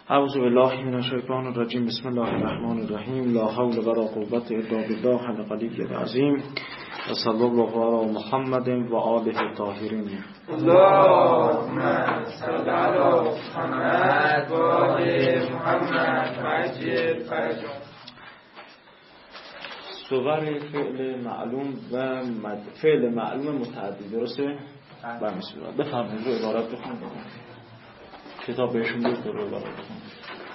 اعوذ بالله من الشیطان الرجیم. بسم الله الرحمن الرحیم. لا حول ولا قوة الا بالله العلی العظیم. و صلی الله علی محمد و آله الطاهرین. اللهم صل علی محمد و آل محمد مجد فرجهم. صور فعل معلوم و فعل معلوم متعدی، درسته؟ بفرمایید رو عبارت بخونید. کتاب بهشون بیاد رو عبارت بخونید.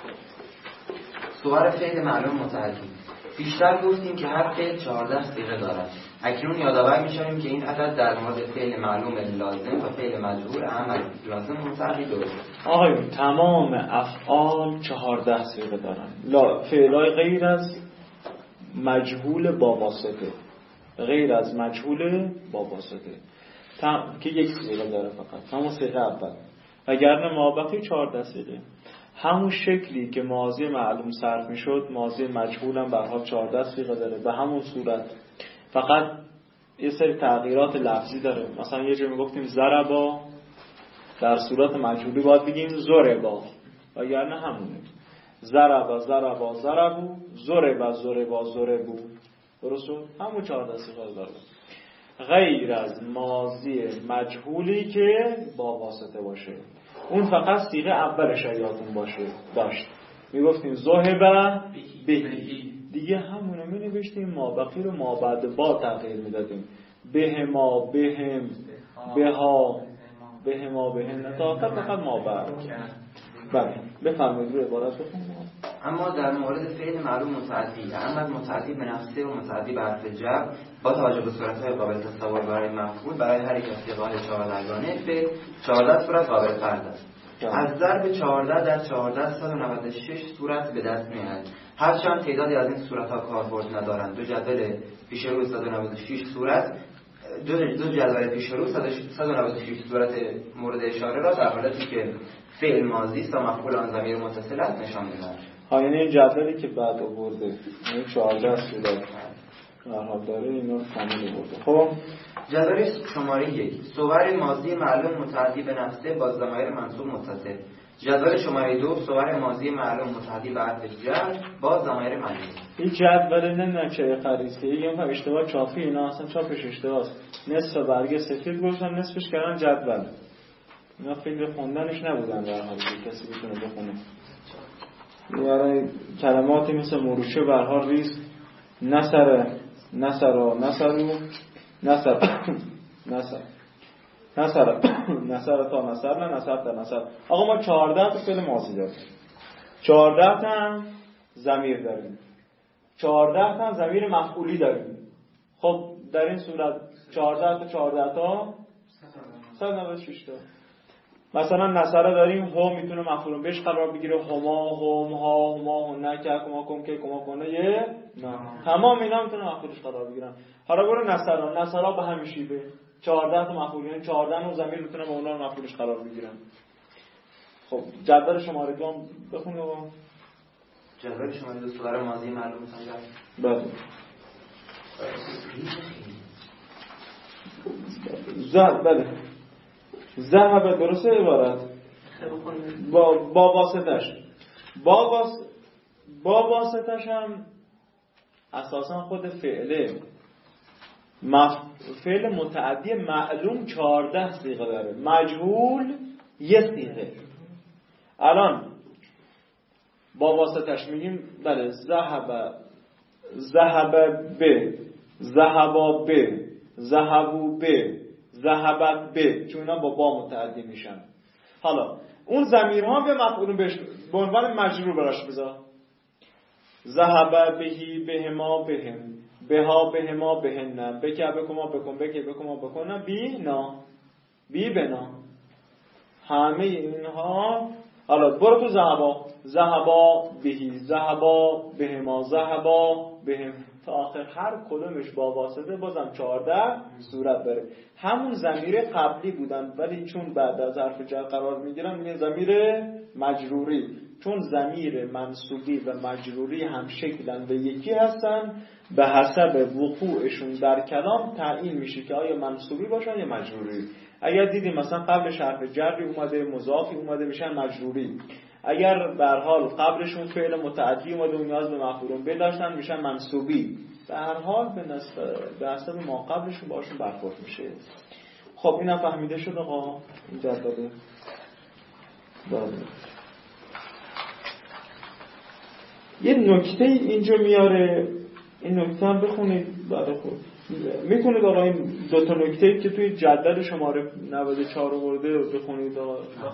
صور فعل معلوم متعدی. بیشتر گفتیم که هر فعل 14 صیغه دارد. اکنون یادآور می‌شویم که این عدد در مورد فعل معلوم لازم و فعل مجهول عمل لازم متعدی درست. آقایون تمام افعال 14 صیغه دارن. فعلای غیر از مجهول با واسطه، غیر از مجهول با واسطه که یک صیغه داره فقط، همون صیغه اول. وگرنه مابقی 14 صیغه. همون شکلی که ماضی معلوم صرف میشد، ماضی مجهول هم به هر حال 14 صیغه داره به همون صورت، فقط یه سری تغییرات لفظی داره. مثلا یه جا میگفتیم ضربا، در صورت مجهولی باید بگیم ضربا، وگرنه همونه. ضربا ضربا ضربو، ضربا ضربا ضربو، درسته؟ همون 14 صیغه داره، غیر از ماضی مجهولی که با واسطه باشه. اون فقط صیغه اولش یادتون باشه داشت. میگفتیم ذهب بهی، دیگه همونه مینوشتیم. ما بقی رو ما بعد با تغییر میدادیم. بهما بهم بها بهما بهن تا آخر فقط ما بعد. بله بفرمایید رو عبارت بخونید. اما در مورد فعل معلوم متعدی، اما متعدی به نفسه و متعدی به حرف جر با توجه به صورت‌های قابل تصور برای مفعول، برای هر یک از صیغه‌های 14گانه فعل 14 صورت قابل فرض است. از ضرب 14 در 14 196 صورت به دست می‌آید. هرچند تعدادی از این صورت‌ها کاربرد ندارند. دو جدول پیش رو 196 صورت، دو جدول پیش رو 196 صورت مورد اشاره را در حالتی که فعل ماضی است و مفعول آن ضمیر متصل است نشان می‌دهد. یعنی این جدولی که بعد آورده، یعنی 14 صورت در حال داره، اینو کامل آورده. خب جدول شماره 1 صور ماضی معلوم متعدی به نفسه با ضمایر منصوب متصل. جدول شماره 2 صور ماضی معلوم متعدی به حرف جر با ضمایر منصوب. این جدول نمیدونم چه خریسته، یه هم اشتباه چاپی، اینا اصلا چاپش اشتباهه. نصف برگ سفید گذاشتن، نصفش کردن جدول. اینا فکر خوندنش نبودن در حالی که کسی بتونه بخونه. یعنی کلماتی مثل مروشه به هر حال ریز، نصر نصرا نصرو نصر نصر نصر نصر تا نصر نه نصر تا نصر. آقا ما 14 تا فعل ماضی داریم، 14 تا هم ضمیر داریم، 14 تا هم ضمیر مفعولی داریم. خب در این صورت 14 تا 196 تا. مثلا نصره داریم، هم میتونه مفعول بهش قرار بگیره، هما هم ها هما هنک کما کم که کما کنه یه نه، تمام اینا میتونه مفعولش قرار بگیرن. حالا برو نصرا به همین شیوه 14 تا مفعول، یعنی 14 تا ضمیر میتونه به اونها مفعولش قرار بگیرن. خب جدول شماره 2 بخونید. جدول شماره 2 صور ماضی معلوم بله. بله ذهب درسته عبارت با واسطش، با واسطش هم اساسا خود فعل متعدی معلوم 14 صیغه داره، مجهول یه صیغه. الان با واسطش میگیم بله ذهب به، ذهبا به، ذهبو به، ذهبت به، چون اینا با متعدی میشن. حالا اون ضمیرها به مفعول بهش به عنوان مجرور براش بذار. ذهب بهی بهما بهم، بها بهما بهن، بک بکما بکن، بک بکما بکن، بی بنا. همه اینها. حالا برو تو ذهبا بهی، ذهبا بهما، ذهبا بهم تا آخر، هر کدومش با واسطه بازم 14 صورت داره. همون ضمیر قبلی بودن ولی چون بعد از حرف جر قرار میگیرن میگن ضمیر مجروری، چون ضمیر منصوبی و مجروری هم شکلن به یکی هستن، به حسب وقوعشون در کلام تعیین میشه که آیا منصوبی باشن یا مجروری. اگر دیدیم مثلا قبلش حرف جری اومده، مضافی اومده، میشن مجروری. اگر به هر حال قبلشون فعل متعدی اومده و نیاز به مفعول به داشتن میشن منصوبی، به هر حال به حسب ما قبلشون باشون برخورد میشه. خب اینم فهمیده شد آقا. این جداله یه نکته اینجا میاره، این نکته هم بخونید بعد خود میتونید آقا این دو تا نکته که توی جدول شماره 94 آورده بخونید آقا.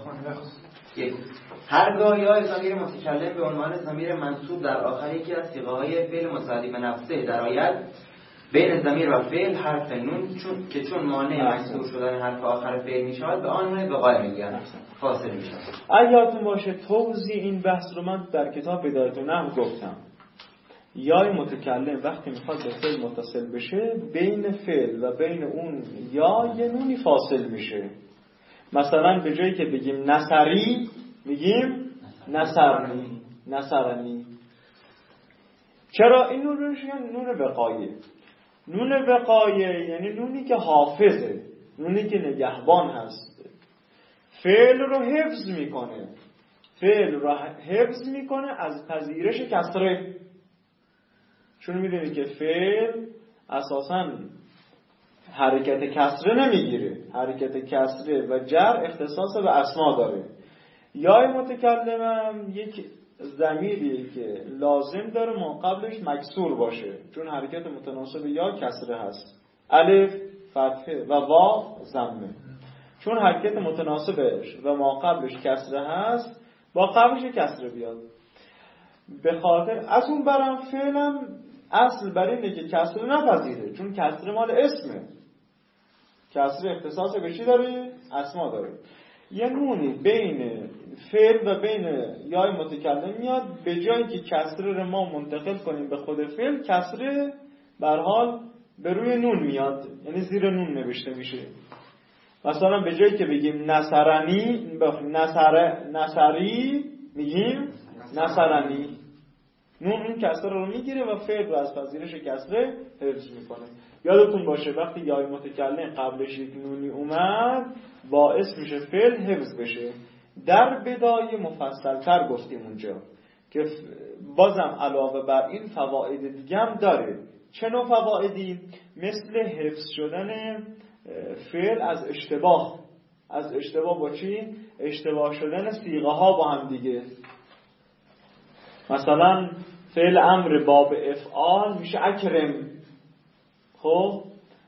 هرگاه یا ضمیر متکلم به عنوان ضمیر منصوب در آخر یکی از صیغه‌های فعل متعدی به نفسه درآید، بین ضمیر و فعل حرف نون چون مانع مکسور شدن حرف آخر فعل میشود به آن نون به قائل میگن فاصله میشود. اگه یادتون باشه توضیح این بحث رو من در کتاب بدایت النحو گفتم. یای متکلم وقتی میخواد به فعل متصل بشه بین فعل و بین اون یا یه نونی فاصل میشه. مثلا به جایی که بگیم نصری میگیم نصرنی. چرا این نون روش میگن نون وقایه؟ نون وقایه یعنی نونی که حافظه، نونی که نگهبان هست، فعل رو حفظ میکنه از پذیرش کسره. چون میدونید که فعل اساساً حرکت کسره نمیگیره، حرکت کسره و جر اختصاص به اسما داره. یای متکلمم یک ضمیریه که لازم داره ما قبلش مکسور باشه، چون حرکت متناسب یا کسره هست، الف فتحه و واو ضمه. چون حرکت متناسبش و ما قبلش کسره هست با قبلش کسره بیاد. به خاطر از اون برم فعلم اصل بر اینه که کسره نپذیره، چون کسره مال اسمه، کسره اختصاص به چی داره؟ اسما داره. یه نونی بین فعل و بین یای متکلم میاد، به جایی که کسره رو ما منتقل کنیم به خود فعل، کسره به هر حال به روی نون میاد، یعنی زیر نون نوشته میشه. مثلا به جایی که بگیم نصری میگیم نصرنی. نون این کسره رو میگیره و فعل رو از پذیرش کسره حفظ میکنه. یادتون باشه وقتی یای متکلم قبلش یک نونی اومد باعث میشه فعل حفظ بشه. در بدایه مفصل‌تر گفتیم اونجا که بازم علاوه بر این فواید دیگه هم داره. چه نوع فوایدی؟ مثل حفظ شدن فعل از اشتباه با چی؟ اشتباه شدن صیغه ها با هم دیگه. مثلا فعل امر باب افعال میشه اکرم، خب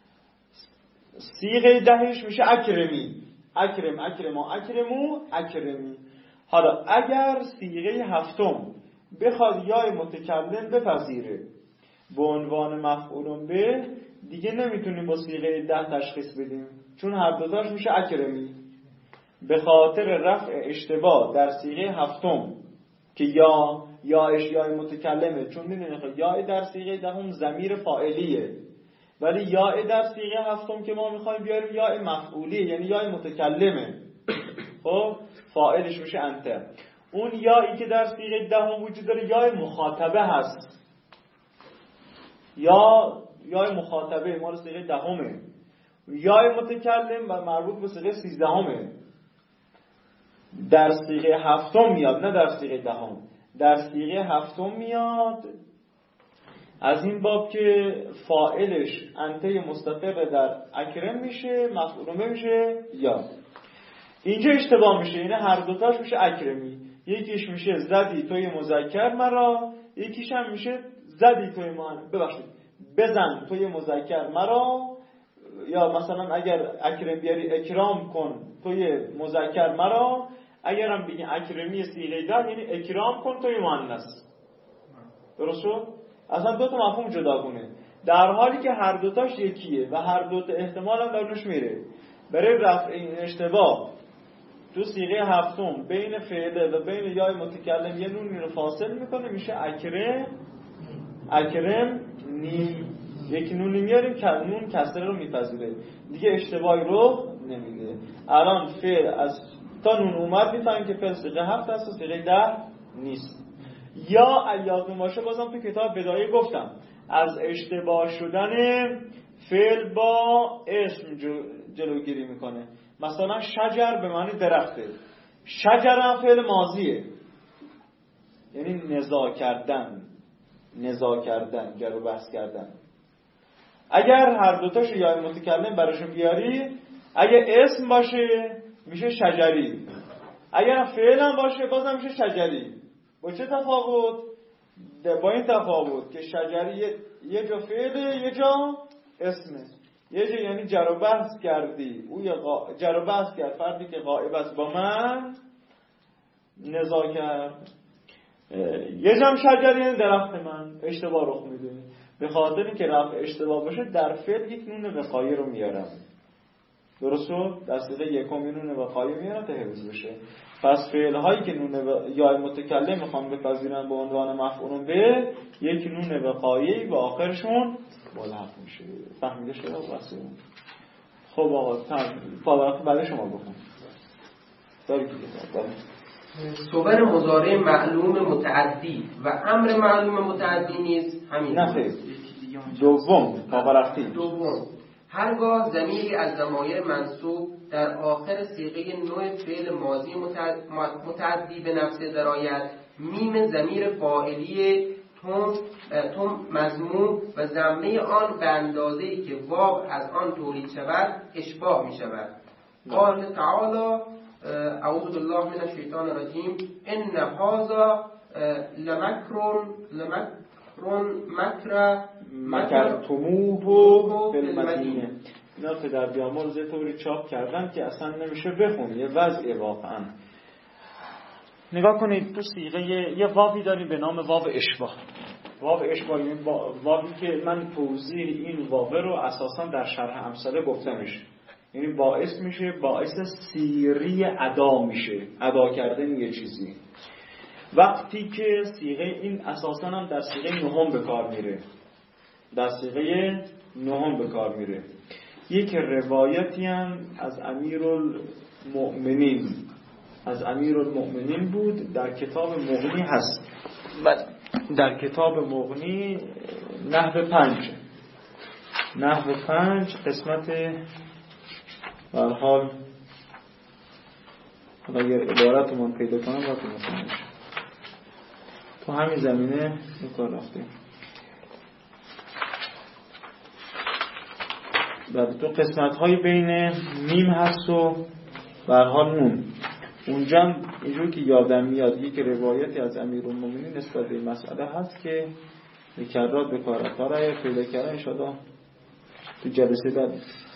صیغه دهش میشه اکرمی، اکرمی. حالا اگر صیغه هفتم بخواد یای متکلم بپذیره به عنوان مفعول به، دیگه نمیتونیم با صیغه ده تشخیص بدیم، چون هر دوتاش میشه اکرمی. به خاطر رفع اشتباه در صیغه هفتم که یایش یای متکلمه، چون میدونید یای در صیغه دهم ضمیر فاعلیه، ولی یای در صیغه هفتم که ما میخوایم بیاریم یای مفعولیه، یعنی یای متکلمه. خب فاعلش میشه انت. اون یایی که در صیغه دهم وجود داره یای مخاطبه هست، یای مخاطبه مال صیغه دهمه. یای متکلم و مربوط به صیغه 13 در صیغه هفتم میاد، نه در صیغه دهم. در صیغه هفتم میاد، از این باب که فاعلش انته مستقر در اکرم میشه، مفعول میشه یا. اینجا اشتباه میشه، یعنی هر دوتاش میشه اکرمی. یکیش میشه زدی توی مذکر مرا، یکیش هم میشه زدی توی بزن توی مذکر مرا. یا مثلا اگر اکرم بیاری اکرام کن توی مذکر مرا، اگر هم بگی اکرمی صیغه ده یعنی اکرام کن توی مؤنث. درست شد؟ اصلا دو تا مفهوم جداگونه، در حالی که هر دوتاش یکیه و هر دوتا احتمال هم درش میره. برای رفع این اشتباه تو صیغه هفتم بین فعل و بین یای متکلم یه نون رو فاصل میکنه، میشه اکرم نی. یک نونی میاریم که نون کسره رو میپذیره، دیگه اشتباهی رو نمیده. الان فعل از تا نون اومد میفهمیم که فعل صیغه هفت است و صیغه 10 نیست. یا یادتون باشه بازم تو کتاب بدایه گفتم از اشتباه شدن فعل با اسم جلوگیری میکنه. مثلا شجر به معنی درخته، شجر هم فعل ماضیه، یعنی نزاع کردن، جر و بحث کردن. اگر هر دوتاشو یا متکلم براشون بیاری، اگه اسم باشه میشه شجری، اگر فعل هم باشه بازم میشه شجری. با چه تفاوت؟ با این تفاوت که شجری یه جا فعله، یه جا اسمه. یه جا یعنی جر و بحث کردی، او جر و بحث کرد، فردی که غائب است با من نزاع کرد. یه جا شجری یعنی درخت من اشتباه رخ میده. به خاطر اینکه رفع اشتباه باشه در فعل یک نون وقایه رو میارم. درست شد؟ در صیغه یکم نون وقایه میارم تا حفظ بشه. پس فعل هایی که نون یا متکلم میخوام بپذیرن به عنوان مفعول به، یک نون وقایه و آخرشون ملحق میشه. فهمیده شده واسه؟ خب آقا پاراگراف بعد شما بخون. داری که صور مضارع معلوم متعدی و امر معلوم متعدی نیز همین. نه دوم دوم هرگاه ضمیری از ضمایر منصوب در آخر صیغه نوع فعل ماضی متعدی به نفسه درآید، میم ضمیر فاعلی تم مضموم و ضمه آن به اندازه‌ای که واو از آن تولید شود اشباع می شود. قال تعالی اعوذ بالله من الشیطان الرجیم ان هذا مکرتموه فی المدینه. اینا که در بیامرز طوری چاپ کردن که اصلا نمیشه بخونی، یه وضعی واقعا. نگاه کنید تو صیغه یه واوی داریم به نام واو اشباع. واو اشباع یعنی واوی که من توضیح این واو رو اساسا در شرح امثله گفتمش، یعنی باعث میشه، باعث سیری ادا میشه، ادا کردن یه چیزی. وقتی که صیغه این اساسا هم در صیغه نهم به کار میره، در صیغه نهم به کار میره. یک روایتی هم از امیرالمؤمنین بود، در کتاب مغنی هست. در کتاب مغنی نحو 5 قسمت برحال اگر عبارت من پیدا کنم باید میکنم تو همین زمینه این کار رفتیم. بعد تو قسمت های بین میم هست و برحال نون، اونجا اینجور که یادم میاد یک روایتی از امیرالمومنین نسبت به مسئله هست که کرات به کارت ها را پیدا کردن انشاءالله تو جلسه بعد.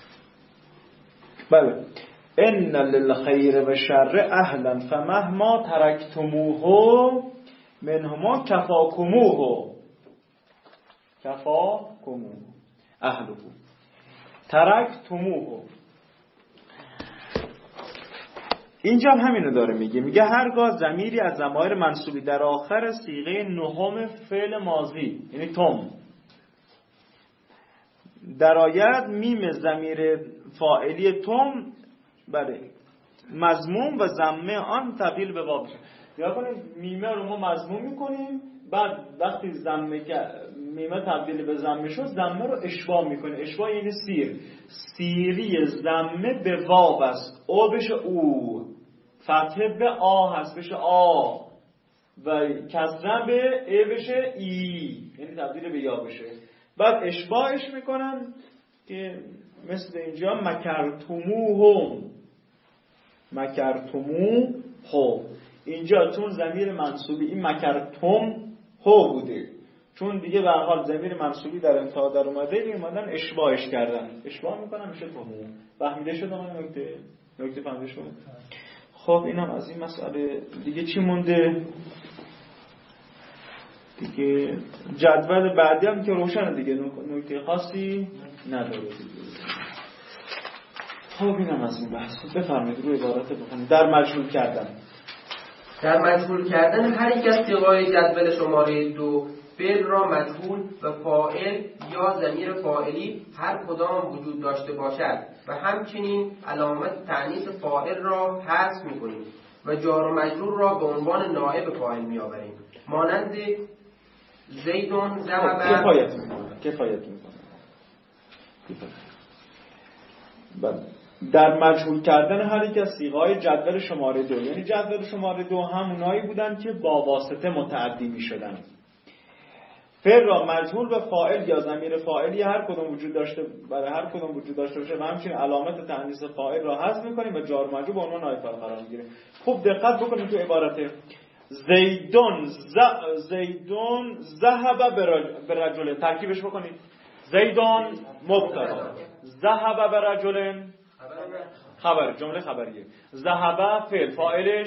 بله ان للخیر و شر اهلا فمهما ترکتموه منهما کفاکموه اهله ترکتموه. اینجا همینو داره میگه هرگاه ضمیری از ضمایر منصوبی در آخر صیغه نهم فعل ماضی یعنی تم درآید، میم ضمیر فاعلی تم بله مضموم و ضمه آن تبدیل به واو. یا کنید میمه رو ما مضموم میکنیم، بعد وقتی میمه تبدیل به ضمه شد ضمه رو اشباع میکنه. اشباع یعنی سیری ضمه به واو است، او بشه او، فتحه به آ هست بشه آ و کسره به ای بشه ای، یعنی تبدیل به یا بشه. بعد اشباعش میکنن که مثل اینجا مکرتموه. اینجا چون ضمیر منصوبی این مکرتم هو بوده، چون دیگه به هر حال ضمیر منصوبی در انتها در اومده میمدن اشباعش کردن، اشباع میکنن میشه تموم. فهمیده شد اون نکته فهمیده شد؟ خب اینم از این مسئله. دیگه چی مونده؟ دیگه جدول بعدی هم که روشنه دیگه، نکته خاصی نداره دیگه. خب اینم از این بحث. بفرمایید روی عبارت بخونید. در مجهول کردن هر یک از صیغه‌های جدول شماره 2 فعل را مجهول و فاعل یا ضمیر فاعلی هر کدام وجود داشته باشد و همچنین علامت تأنیث فاعل را حذف می‌کنیم و جار و مجرور را به عنوان نائب فاعل می‌آوریم. مانند زیدون ذهب. کفایت می‌کنه. در مجهول کردن هر یک از صیغه‌های جدول شماره 2. یعنی جدول شماره 2 همونایی بودن که با واسطه متعدی می‌شدن. فعل را مجهول و فاعل یا ضمیر فاعلی هر کدوم وجود داشته باشه و همچنین علامت تأنیث فاعل را حذف می‌کنیم و جار و مجرور به عنوان نائب فاعل قرار می‌گیره. خوب دقت بکنید تو عبارت زیدون ذهب برجل. ترکیبش بکنید. زیدون مبتدا، ذهب برجل خبر، جمله خبریه. ذهب فعل، فاعلش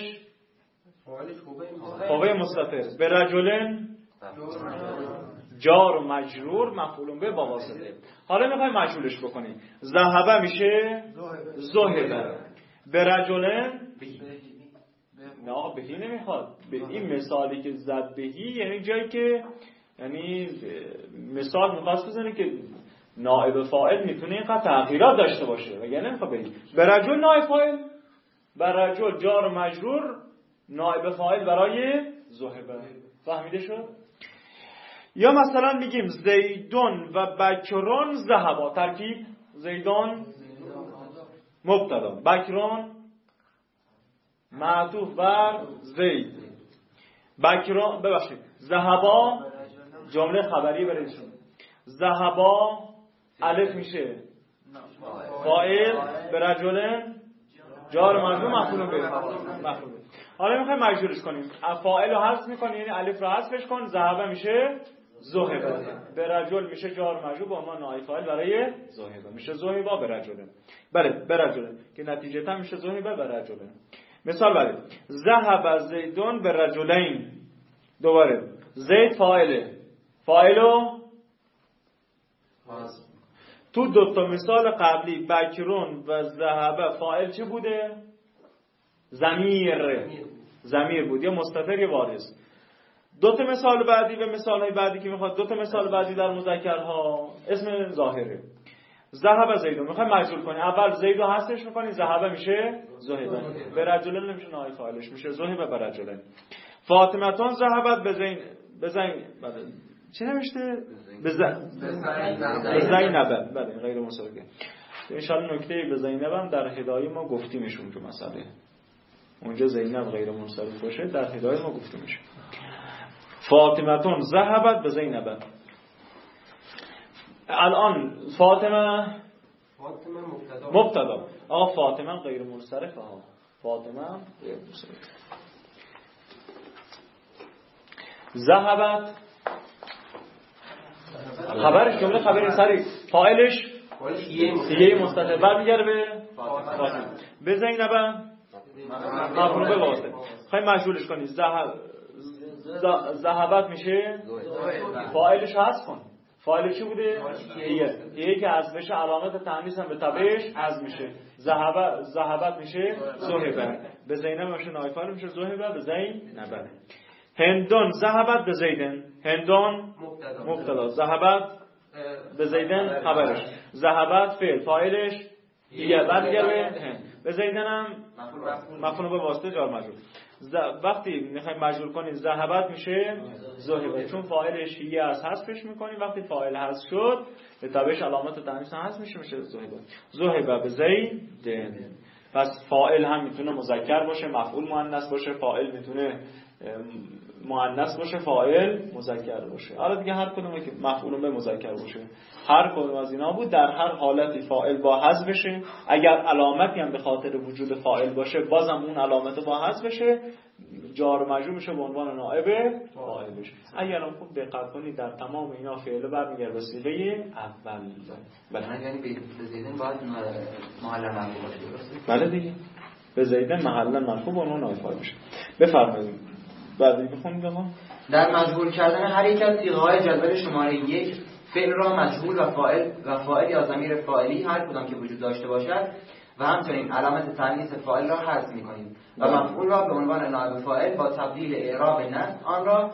قوه مستتر، برجل جار و مجرور مفعول به با واسطه. حالا میخوایم مجهولش بکنیم. ذهب میشه ذهب، برجل نه بهی نمیخواد. به این مثالی که زد بهی یعنی جایی که یعنی مثال میخواست بزنه که نائب فاعل میتونه اینقدر تغییرات داشته باشه و یعنی نمیخواد بهی. برجل نائب فاعل، برجل جار و مجرور نائب فاعل برای ذهب. فهمیده شد؟ یا مثلا میگیم زیدون و بکرون ذهبا. ترکیب زیدون مبتدا، بکرون معطوف بر زید، بکرون ببخشید ذهبا جمله خبری برایشون. ذهبا الف میشه فاعل، برجل جار و مجرور مفعول به. حالا میخوایم مجهولش کنیم. فاعل رو حذف میکنیم، یعنی الف رو حذفش کن. ذهب میشه ذهب، برجل میشه جار و مجرور به عنوان نائب فاعل برای ذهب، میشه ذهب برجل. بله برجل که نتیجتا میشه ذهب برجل. مثال بعدی ذهب زیدون برجلین. دوباره زید فاعلو تو دو تا مثال قبلی بکرون و ذهب فاعل چه بوده؟ ضمیر بود یا مستتر یا وارث. دو تا مثال بعدی و مثالهای بعدی که میخواد دو تا مثال بعدی در مذکرها اسم ظاهره. ذهب زیدون میخوای مجهول کنی، اول زیدو حذفش میکنی، ذهب میشه ذهب، برجلن نمیشه نائب فاعلش میشه ذهب برجلن. فاطمتون ذهبت بزین چی نوشته؟ بزینب. بله غیر مساویه. ان شاء الله نکته بزینبم در هدایه ما گفتیمش اونجا مسئله. اونجا زینب غیر منصرف باشه در هدایه ما گفته میشه. فاطمتون ذهبت بزینب. الان فاطمه مبتدا. آقا فاطمه غیر منصرفه ها. فاطمه غیر منصرف. ذهبت خبرش جمله خبری سری، فاعلش یه مستتر برمیگره به فاطمه. بزینب مفعول به واسطه. خواهی مجهولش کنی. ذهبت میشه فاعلش حذف کن. فاعل چی بوده؟ یه که از بشه علامت تأنیث هم به تبعش از میشه. ذهبت میشه ذهب، به زینب میشه نائب فاعل میشه ذهب به زینب. هندون ذهبت به زیدن. هندون مبتدا، ذهبت به زیدن خبرش. ذهبت فعل، فاعلش دیگه برمیگره به زیدن هم مفعول به واسطه جار مجرور. وقتی میخوایم مجرور کنیم ذهبت میشه ذهب، چون فاعلش یه از حذفش میکنیم. وقتی فاعل حذف شد به تبعش علامت تأنیث حذف میشه ذهب به زیدن. پس فاعل هم میتونه مذکر باشه، مفعول مؤنث باشه، فاعل میتونه مؤنث باشه، فاعل مذکر باشه. حالا دیگه هر کدومه که مفعول به مذکر باشه، هر کدوم از اینا بود در هر حالتی فاعل با حذف بشه. اگر علامتی هم به خاطر وجود فاعل باشه بازم اون علامت با حذف بشه، جار و مجرور میشه به عنوان نائب فاعل بشه. اگر هم خوب دقت کنید در تمام اینا فعل برمیگرده به صیغه اول. بله یعنی به زیدن باید محل مرفوع باشه. بله دیگه به زیدن محل مرفوع به عنوان نائب فاعل بشه. بفرمایید بعدی بخونید. ما در مجهول کردن هر یک از صیغه‌های جدول شماره 1 فعل را مجهول و فاعل یا ضمیر فاعلی هر کدام که وجود داشته باشد و همچنین علامت تأنیث فاعل را حذف می‌کنیم و مفعول را به عنوان نائب فاعل با تبدیل اعراب نصب آن را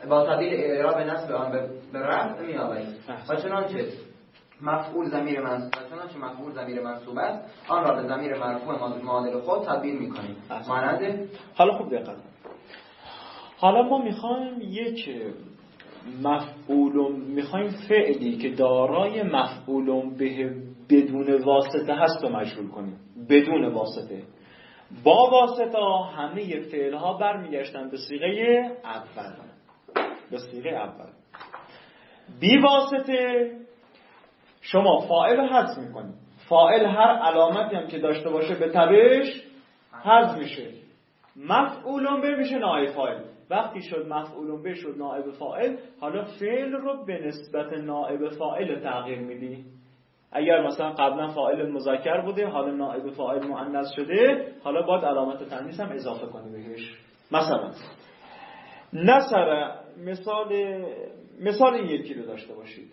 به رفع می‌آوریم. و چنانچه مفعول ضمیر منصوب است آن را به ضمیر مرفوع معادل خود تبدیل می‌کنیم. مانند حالا خوب دقت. حالا ما میخوایم یک میخوایم فعلی که دارای مفعول به بدون واسطه هست و مجهول کنیم، بدون واسطه. با واسطه همه فعلها برمیگشتن به صیغه اول، به صیغه اول. بی واسطه شما فاعل حذف میکنید. فاعل هر علامتی هم که داشته باشه به تبعش حذف میشه. مفعول به میشه نائب فاعل. وقتی شد مفعول به شد نائب فاعل، حالا فعل رو به نسبت نائب فاعل تغییر میدی. اگر مثلا قبلا فاعل مذکر بوده، حالا نائب فاعل مؤنث شده، حالا باید علامت تانیث هم اضافه کنی بهش. مثلا نصر، مثال این یکی رو داشته باشید.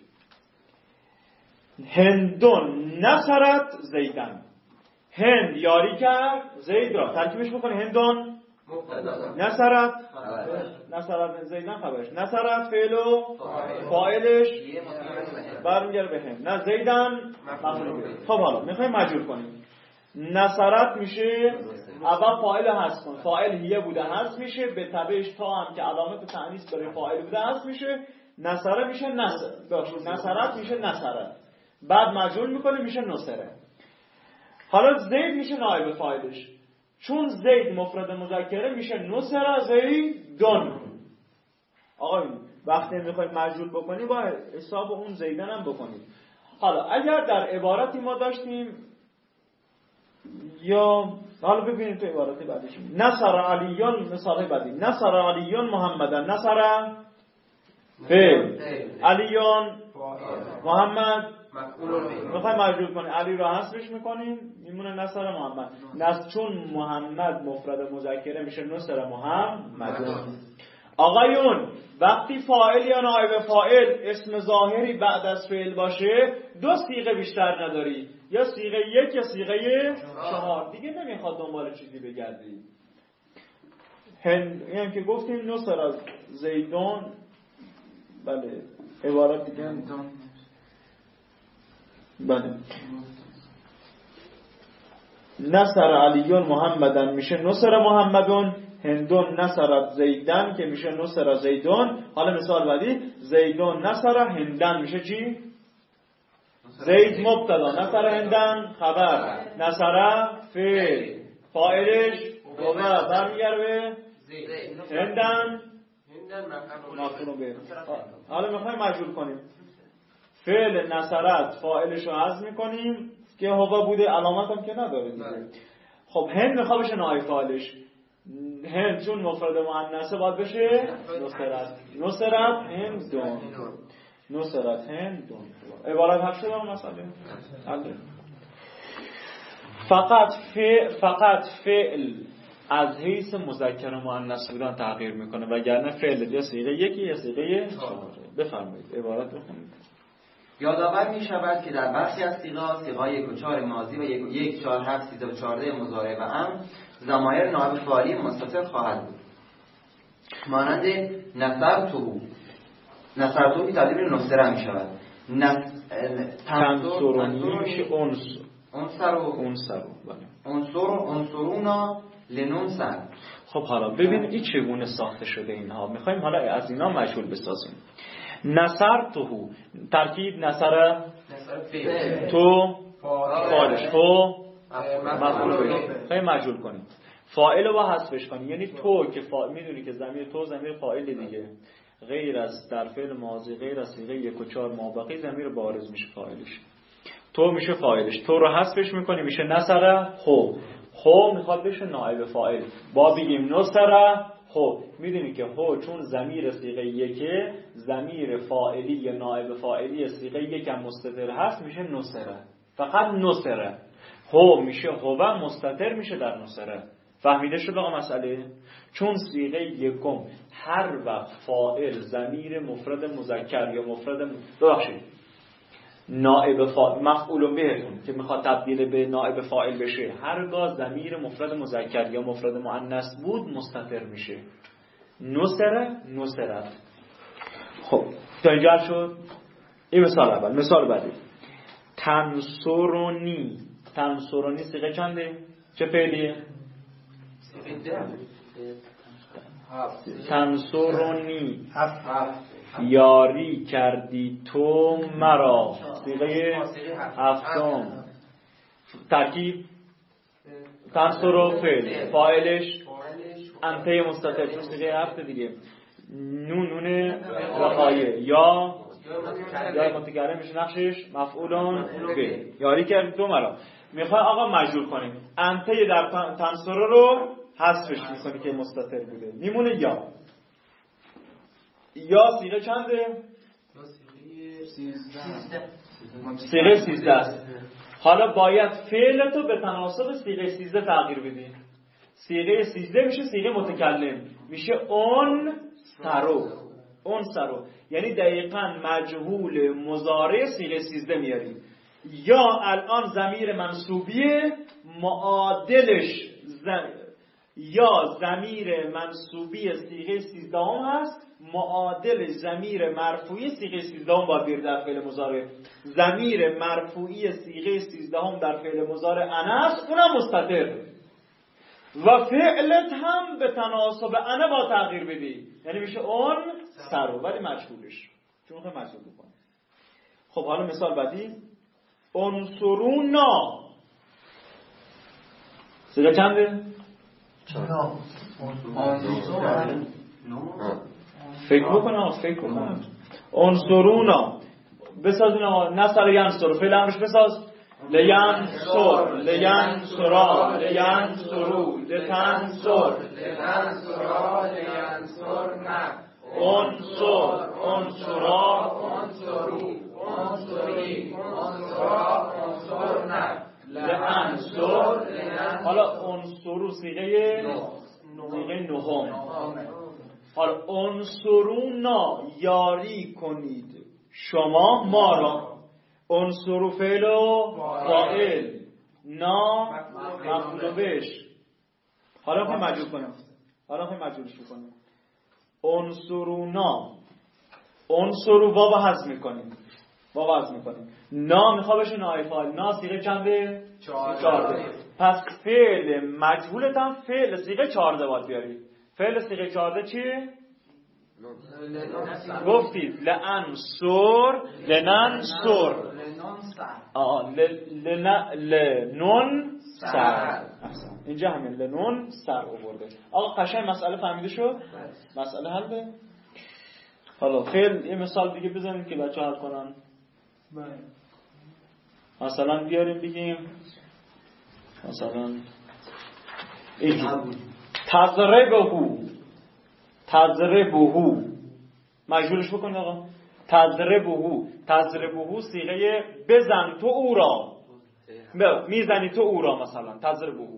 هندون نصرت زیدن. هند یاری کرد زید را. ترکیبش بکنی هندون نصرت، نصرت زیدن خبرش، نصرت فعل و فاعلش برمیگره به هم، نه زیدن مفعول به. خب حالا میخوایم مجهول کنیم. نصرت میشه اول فاعل حذف کن، فاعل هیه بوده حذف میشه، به تبعش تا هم که علامت تانیث برای فاعل بوده حذف میشه. نصره میشه نصرت میشه نصره، بعد مجهول میکنه میشه نصره. حالا زید میشه نائب فاعلش، چون زید مفرد مذکره میشه نصره زیدون. آقایون وقتی میخواید مجهول بکنی با حساب اون زیدن هم بکنید. حالا اگر در عبارتی ما داشتیم، یا حالا ببینید تو عبارت بعدش، نصر علیون، مثال بعدی، نصر علیون محمدن، نصر فعل، علیون محمد میخوایم مجهول کنیم، علی را حذفش میکنیم میمونه نصر محمد. چون محمد مفرد مذکره میشه نصر محمد. آقایون وقتی فاعل یا نائب فاعل اسم ظاهری بعد از فعل باشه، دو صیغه بیشتر نداری، یا صیغه یک یا صیغه چهار، دیگه نمیخواد دنبال چیزی بگردی. یعنی که گفتیم نصر از زیدون، بله عبارت دیگه بله، نصر علیون محمدن میشه نصر محمدون، هندون نصرت زیدن که میشه نصر زیدون. حالا مثال بعدی، زیدون نصر هندن میشه چی؟ زید مبتدا، نصر هندن خبر، نصر فعل، فاعلش خبر برمیگره به هندن مفعول به. حالا میخوایم مجهول کنیم، فعل نصرت فاعلش رو حذف میکنیم که هوا بوده، علامت هم که نداره دیگه. خب هند میخواد بشه نائب فاعلش، هند چون مفرد مؤنثه باید بشه نصرت، نصرت هندون، نصرت هندون. عبارت حل شده اون مسئله. فقط فعل از حیث مذکر و مؤنث بودن تغییر میکنه، وگرنه فعل یا صیغه یکی یا صیغه چهاره. بفرمایید عبارت بخونید. یادآور می شود که در برخی از صیغه‌های 1 و 4 ماضی و 1 4 7 13 و 14 مضارع و امر ضمایر نائب فاعلی مستتر خواهد بود، مانند نصرتو که تبدیل به نصره می شود. تنصرونی میشه انصرونا لننصر. خب حالا ببین این چگونه ساخته شده اینها. میخوایم حالا از اینا مجهول بسازیم. نصرتو ترکیب نصر تو فاعلش تو مفعول به، میخوایم مجهول کنیم، فاعل رو حذفش کنیم. یعنی تو که میدونی که ضمیر تو ضمیر فاعل دیگه، غیر از در فعل ماضی غیر از صیغه 1 و 4 مابقی ضمیر بارز میشه فاعلش، تو میشه فاعلش، تو رو حذفش میکنی میشه نصر خو میخواد بشه نائب فاعل، با بگیم نصر خب میدونی که هو چون ضمیر صیغه یکه، ضمیر فاعلی یا نائب فاعلی صیغه یک هم مستتر هست میشه نصره، فقط نصره. هو میشه هو مستتر میشه در نصره. فهمیده شد آقا مسئله؟ چون صیغه یکم هر وقت فاعل ضمیر مفرد مذکر یا مفرد نائب فاعل مفعول بهتون که میخواد تبدیل به نائب فاعل بشه، هرگاه ضمیر مفرد مذکر یا مفرد مؤنث بود مستتر میشه. نصرت. خب تا اینجا شد. این مثال اول. مثال بعدی، تنصرونی صیغه چنده؟ چه فعلیه؟ تنصرونی یاری کردی تو مرا. صیغه هفتم ترکیب تنصر و فعل، فاعلش انته مستتر، چون صیغه هفت دیگه. نون وقایه یا متکلم میشه، نقشش مفعولان به. یاری کردی تو مرا. میخوای آقا مجرور کنیم، انته در تنصر رو حذفش میکنی که مستتر بوده، میمونه یا صیغه چنده؟ صیغه 13 است. حالا باید فعل تو به تناسب صیغه 13 تغییر بدی. صیغه 13 میشه صیغه متکلم، میشه اون سرو، یعنی دقیقاً مجهول مضارع صیغه 13 میاری. یا الان ضمیر منصوبیه معادلش یا ضمیر منصوبی صیغه 13 هست، معادل ضمیر مرفوعی صیغه 13 باید بیاری در فعل مضارع. ضمیر مرفوعی صیغه 13 در فعل مضارع انا است، اونم مستتر، و فعلت هم به تناسب انا با تغییر بدی، یعنی میشه اون سرو، ولی مجهولش چون خیلی مجهول بکنه. خب حالا مثال بعدی، انصرونا صیغه چنده؟ فکر بکنم انصرونا بسازین آقا. نصر ینصر فعل امرش بساز. لینصر، لینصرا، لینصرو، لتنصر، لننصرا، لینصرنا، انصر، انصرا، انصرو، انصری، انصرا، انصرنا، لننصر. حالا انصرو صیغه نهم. حالا انصرونا یاری کنید شما ما را. انصرو فعل و فاعل، نا مفعول بهش. حالا خواهیم مجهولش بکنیم. انصرونا، انصرو بابا حذف میکنیم. نا میخواه بشه نائب فاعل. نا صیغه چنده؟ 14. پس فعل مجهولت هم فعل صیغه 14 باید بیاری. فعل صیغه 14 چیه؟ گفتید لننصر، لننصر. اینجا همین لننصر آورده. آقا قشنگ مسئله فهمیده شد؟ مسئله حل به. حالا فعل یه مثال دیگه بزنیم که بچه حل کنن. مثلا بیاریم بگیم مثلا تضربهو مجهولش بکنید آقا. تضربهو صیغه بزن تو او را، میزنی تو او را. مثلا تضربهو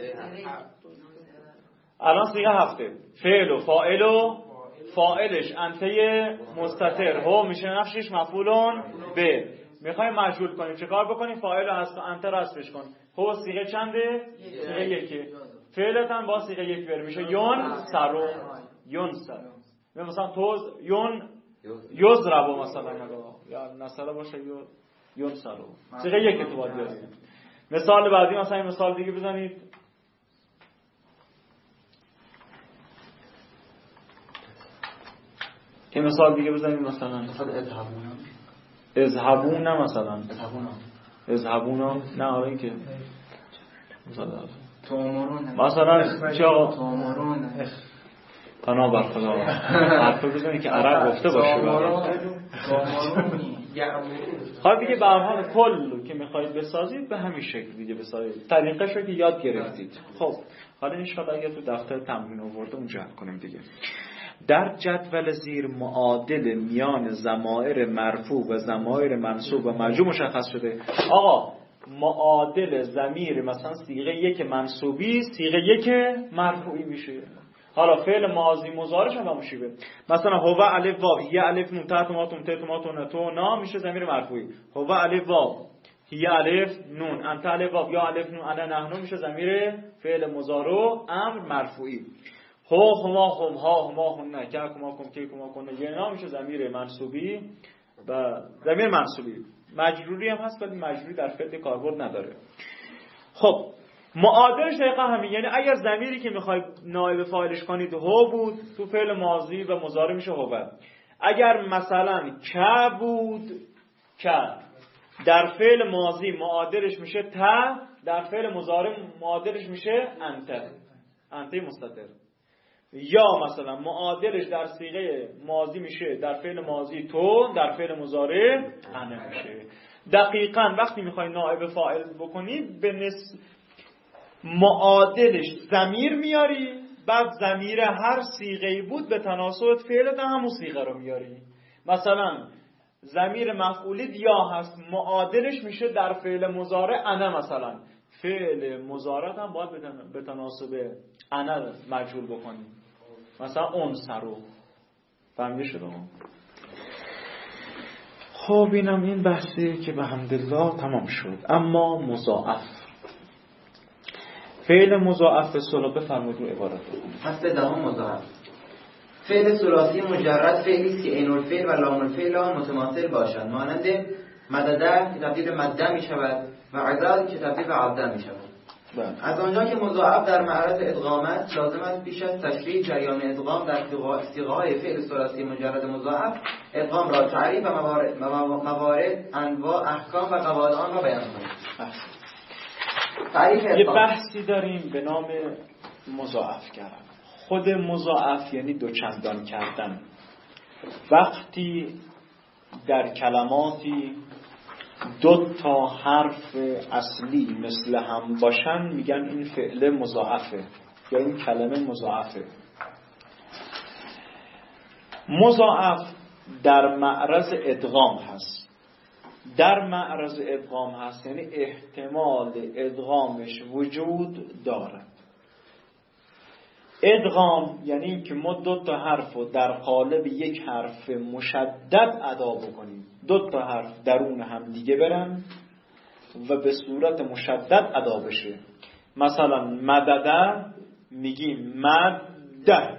الان صیغه هفته، فعل و فاعلش انته مستتر، هو میشه نقشش مفعولون به. میخوایم مجهول کنیم چه کار بکنیم؟ فاعل هست انته رو حذفش کن. هو صیغه چنده؟ صیغه یکه. فعلت هم با صیغه یک بیاره، میشه یون سرو. مثلا تو یضرب مثلا، یا نصره باشه یون سرو، صیغه یک تو باید بیاری. مثال بعدی مثلا این مثال دیگه بزنید. این مثال دیگه بزنید مثلا اذهبون مثلا اذهبون نه آره این که مثلا چه آقا پناه بر خدا حرفه بزنید که عرب گفته باشه. حالا دیگه به هر حال کل که میخواید بسازید به همین شکل دیگه بسازید، طریقش رو که یاد گرفتید. خب حالا انشاءالله اگر تو دفتر تمرین آورده اونجا حل کنیم دیگه. در جدول زیر معادل میان ضمائر مرفوع و ضمائر منصوب و مجرور مشخص شده. آقا معادل ضمیر مثلا صیغه یک منصوبی صیغه یک مرفوعی میشه. حالا فعل ماضی مضارعش هم هموشیبه. مثلا هو الف واو هی الف نون تا توماتوم ته توماتون تو نا میشه ضمیر مرفوعی. هو الف واو هی الف نون انت الف واو یا الف نون انا نحن میشه ضمیر فعل مضارع امر مرفوعی. هو هما هم ها هما هم نه که کما کم که کما کنه اینا میشه ضمیر منصوبی و ضمیر منصوبی. مجروری هم هست ولی مجروری در فعل کاربرد نداره. خب معادلش دقیقا همین، یعنی اگر ضمیری که میخوای نائب فاعلش کنید هو بود تو فعل ماضی و مضارع میشه هو. اگر مثلا که بود، که در فعل ماضی معادلش میشه تا، در فعل مضارع معادلش میشه انت مستتر. یا مثلا معادلش در صیغه ماضی میشه در فعل ماضی تو، در فعل مضارع انا میشه. دقیقاً وقتی میخوای نائب فاعل بکنی به معادلش ضمیر میاری، بعد ضمیر هر صیغه‌ای بود به تناسب فعل همون صیغه رو میاری. مثلا ضمیر مفعولی یا هست، معادلش میشه در فعل مضارع انا. مثلا فعل مضارع هم باید به تناسب انا مجهول بکنی، مثلا اون سرو. فهمیده شده؟ خب اینم این بحثی که به حمدالله تمام شد. اما مضاعف، فعل مضاعف ثلاثی بفرمایید رو عبارت بکنید. فصل دهم مضاعف. فعل ثلاثی مجرد فعلی است که عین الفعل و لام الفعل آن متماثل باشند، مانند مدده که تبدیل به مده می شود و عدد که تبدیل به عبده می شود. از آنجا که مضاعف در معرض ادغام است، لازم است پیش از تشریح جریان ادغام در صیغه‌های فعل ثلاثی مجرد مضاعف، ادغام را تعریف و موارد، انواع، احکام و قواعد آن را بیان کنید. یه بحثی داریم به نام مضاعف کردن. خود مضاعف یعنی دوچندان کردن. وقتی در کلماتی دو تا حرف اصلی مثل هم باشن میگن این فعل مضاعفه یا این کلمه مضاعفه. مضاعف در معرض ادغام هست. در معرض ادغام هست یعنی احتمال ادغامش وجود دارد. ادغام یعنی این که ما دو تا حرف رو در قالب یک حرف مشدد ادا بکنیم، دو تا حرف درون هم دیگه برن و به صورت مشدد ادا بشه. مثلا مدده میگیم مده،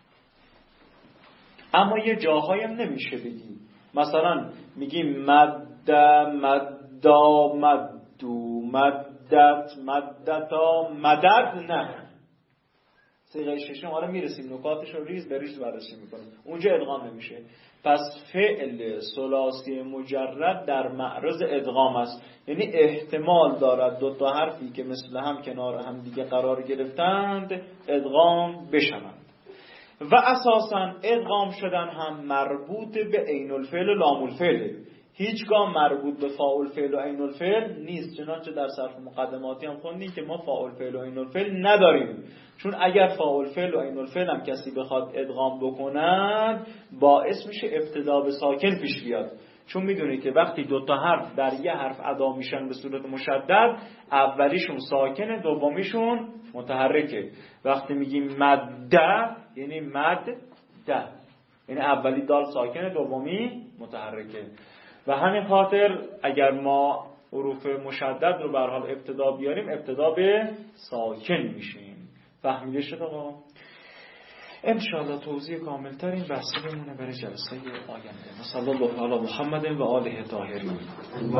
اما یه جاهایی هم نمیشه بگیم. مثلا میگیم مده، مدا، مدو، مدت، مدتا، مدد. نه، صیغه ششم حالا میرسیم نکاتش رو ریز به ریز بررسی میکنیم، اونجا ادغام نمیشه. پس فعل ثلاثی مجرد در معرض ادغام است، یعنی احتمال دارد دو تا حرفی که مثل هم کنار هم دیگه قرار گرفتند ادغام بشوند. و اساساً ادغام شدن هم مربوط به عین الفعل و لام الفعل، هیچگاه مربوط به فاعل فعل و عین الفعل نیست. چنانچه در صرف مقدماتی هم خوندیم که ما فاعل فعل و عین الفعل نداریم، چون اگر فاعل فعل و عین الفعل هم کسی بخواد ادغام بکند باعث میشه ابتدا به ساکن پیش بیاد، چون میدونید که وقتی دو تا حرف در یه حرف ادا میشن به صورت مشدد، اولیشون ساکنه دومیشون متحرکه. وقتی میگیم مده یعنی مده، یعنی اولی دال ساکنه دومی متحرکه. و همین خاطر اگر ما حروف مشدد رو به هر حال ابتدا بیاریم ابتدا به ساکن میشیم. فهمیده شد آقا؟ انشاءالله توضیح کاملتر این بحثی بمونه برای جلسه آینده. صلی الله علی محمد و آله طاهرین.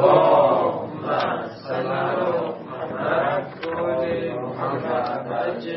اللهم صل علی محمد و آل محمد.